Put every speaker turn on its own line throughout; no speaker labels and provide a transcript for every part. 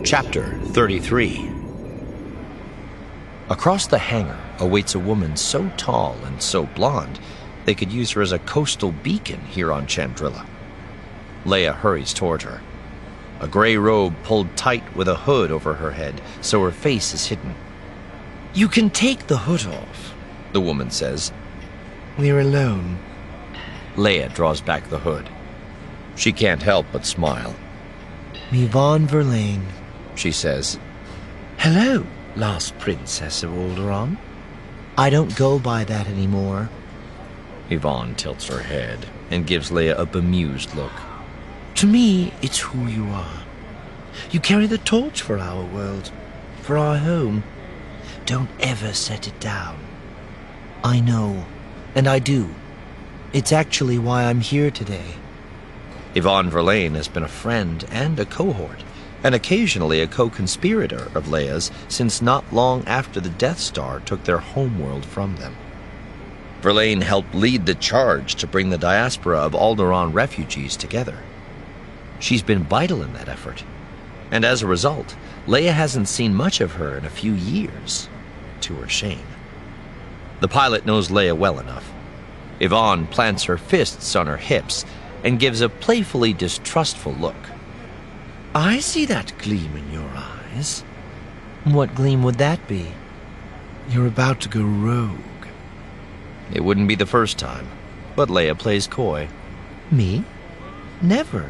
Chapter 33. Across the hangar awaits a woman so tall and so blonde they could use her as a coastal beacon here on Chandrila. Leia hurries toward her. A gray robe pulled tight with a hood over her head so her face is hidden.
"You can take the hood off,"
the woman says.
"We're alone."
Leia draws back the hood. She can't help but smile.
"Yvonne Verlaine,"
she says.
"Hello, last princess of Alderaan. I don't go by that anymore."
Yvonne tilts her head and gives Leia a bemused look.
"To me, it's who you are. You carry the torch for our world, for our home. Don't ever set it down." "I know, and I do. It's actually why I'm here today."
Yvonne Verlaine has been a friend and a cohort, and occasionally a co-conspirator of Leia's since not long after the Death Star took their homeworld from them. Verlaine helped lead the charge to bring the diaspora of Alderaan refugees together. She's been vital in that effort, and as a result, Leia hasn't seen much of her in a few years, to her shame. The pilot knows Leia well enough. Yvonne plants her fists on her hips and gives a playfully distrustful look.
"I see that gleam in your eyes." "What gleam would that be?" "You're about to go rogue."
It wouldn't be the first time, but Leia plays coy.
"Me? Never."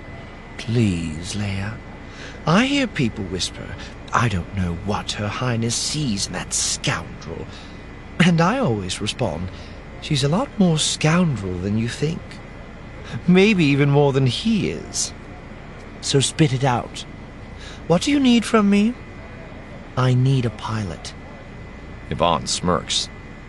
"Please, Leia. I hear people whisper, I don't know what Her Highness sees in that scoundrel. And I always respond, she's a lot more scoundrel than you think. Maybe even more than he is. So spit it out. What do you need from me?" "I need a pilot."
Yvonne smirks.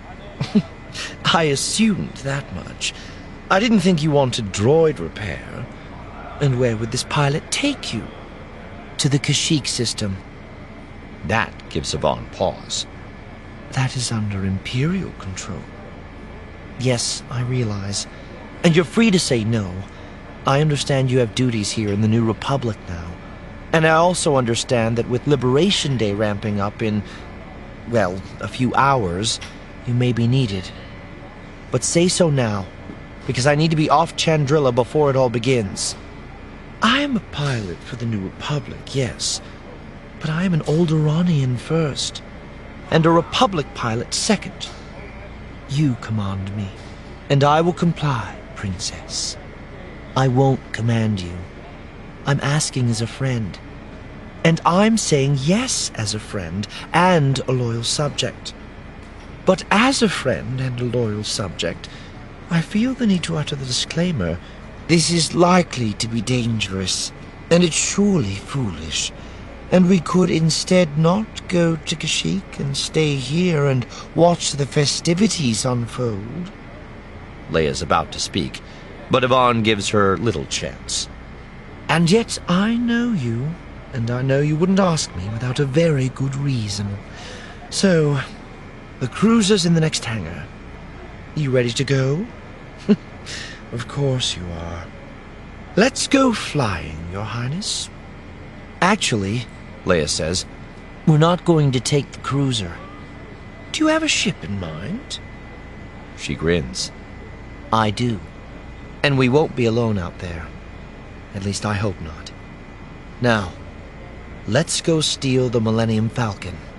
"I assumed that much. I didn't think you wanted droid repair. And where would this pilot take you?" "To the Kashyyyk system."
That gives Yvonne pause.
"That is under Imperial control." "Yes, I realize. And you're free to say no. I understand you have duties here in the New Republic now. And I also understand that with Liberation Day ramping up in, well, a few hours, you may be needed. But say so now, because I need to be off Chandrila before it all begins. I am a pilot for the New Republic, yes, but I am an Alderaanian first, and a Republic pilot second. You command me, and I will comply, Princess. I won't command you. I'm asking as a friend. And I'm saying yes as a friend and a loyal subject. But as a friend and a loyal subject, I feel the need to utter the disclaimer. This is likely to be dangerous, and it's surely foolish. And we could instead not go to Kashyyyk and stay here and watch the festivities unfold."
Leia's about to speak, but Yvonne gives her little chance.
"And yet I know you, and I know you wouldn't ask me without a very good reason. So, the cruiser's in the next hangar. You ready to go?" "Of course you are. Let's go flying, Your Highness." "Actually," Leia says, "we're not going to take the cruiser. Do you have a ship in mind?"
She grins.
"I do. And we won't be alone out there. At least I hope not. Now, let's go steal the Millennium Falcon."